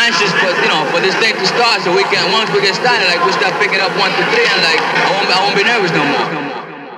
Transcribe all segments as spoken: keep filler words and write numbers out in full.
chances for, you know, for this thing to start, so we can, once we get started, like, we start picking up one, two, three, and like, I won't, I won't be nervous no more. No more.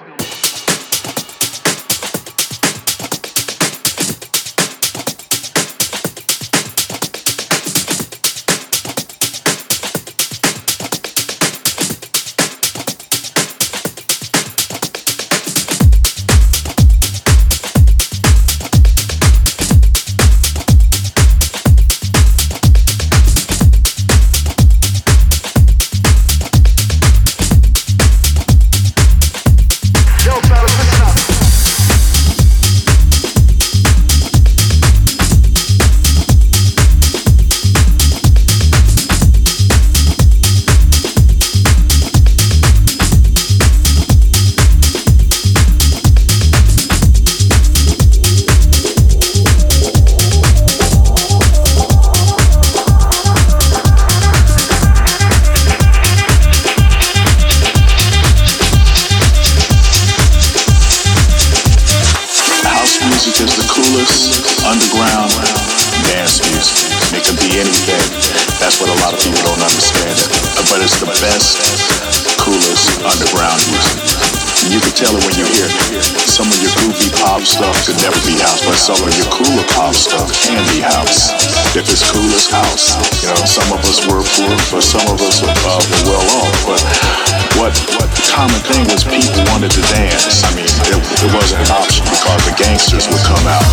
Some of your cooler pop stuff can be house. If it's cool as house, you know, some of us were poor, but some of us uh, were well off. But what what the common thing was, people wanted to dance. I mean, it, it wasn't an option because the gangsters would come out.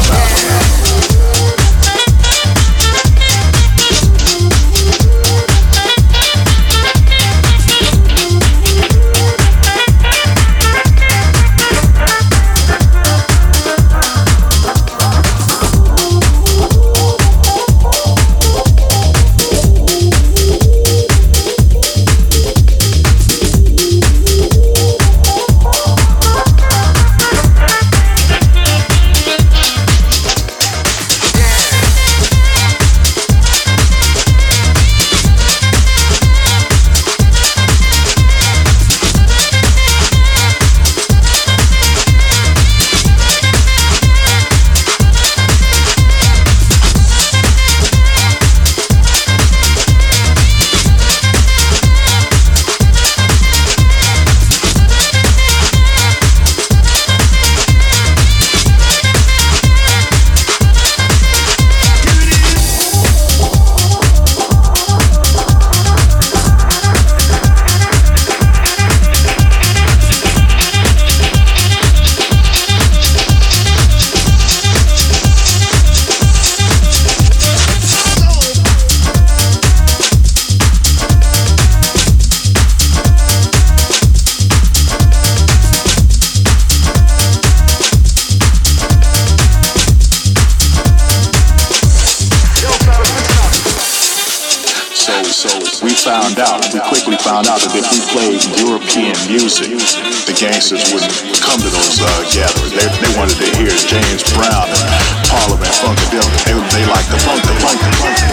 Found out, we quickly found out that if we played European music, the gangsters wouldn't come to those uh, gatherings. They, they wanted to hear James Brown and Parliament, Funkadelic. They, they liked the funk, the funk, the funk.